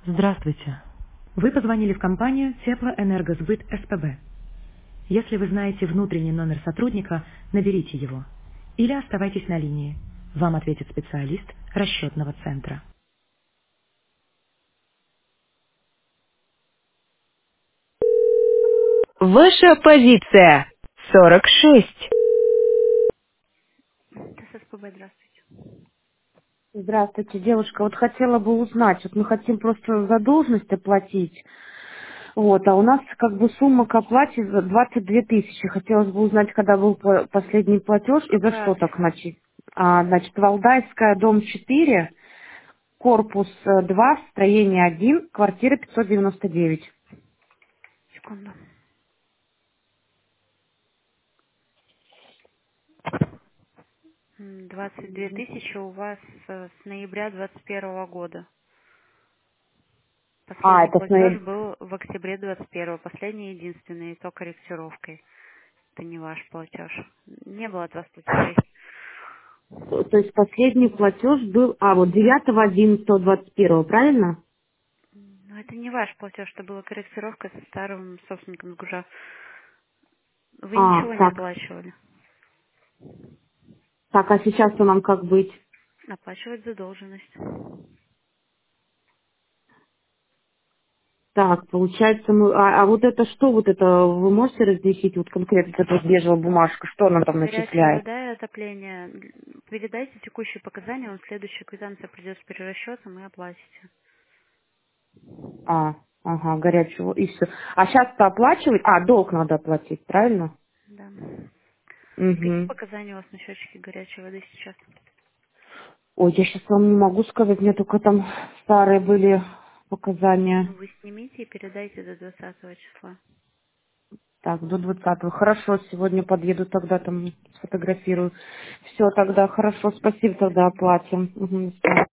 Здравствуйте. Вы позвонили в компанию Теплоэнергосбыт СПБ. Если вы знаете внутренний номер сотрудника, наберите его. Или оставайтесь на линии. Вам ответит специалист расчетного центра. Ваша позиция 46. Это СПБ, здравствуйте. Здравствуйте, девушка. Вот хотела бы узнать, вот мы хотим просто задолженность оплатить, вот, а у нас как бы сумма к оплате за 22 тысячи. Хотелось бы узнать, когда был последний платеж и за Какой что адрес? так начать. Значит, Валдайская, дом 4, корпус 2, строение 1, квартира 599. Секунду. 22 тысячи у вас с ноября 21 года. Последний Это платеж был в октябре 21. Последний и единственный, и то корректировкой. Это не ваш платеж. Не было от вас платежей. то есть последний платеж был, вот 9.11.21, правильно? Но это не ваш платеж, это была корректировка со старым собственником Сгужа. Вы ничего не Так, оплачивали. а сейчас-то нам как быть? Оплачивать задолженность. Так, получается, вот это что, вот это вы можете разъяснить, вот конкретно вот эта вот бежевая бумажка, что она там Горячая начисляет? вода и отопление. Передайте текущие показания, вам следующая квитанция придет с перерасчетом и оплатите. Ага, горячего, и все. А сейчас-то оплачивать? Долг надо оплатить, правильно? Да. Какие Угу. показания у вас на счетчике горячей воды сейчас? Ой, я сейчас вам не могу сказать, мне только там старые были показания. Ну, вы снимите и передайте до 20 числа. Так, до 20-го. Хорошо, сегодня подъеду, тогда там сфотографирую. Все, тогда хорошо, спасибо, До тогда свидания. оплатим. Угу,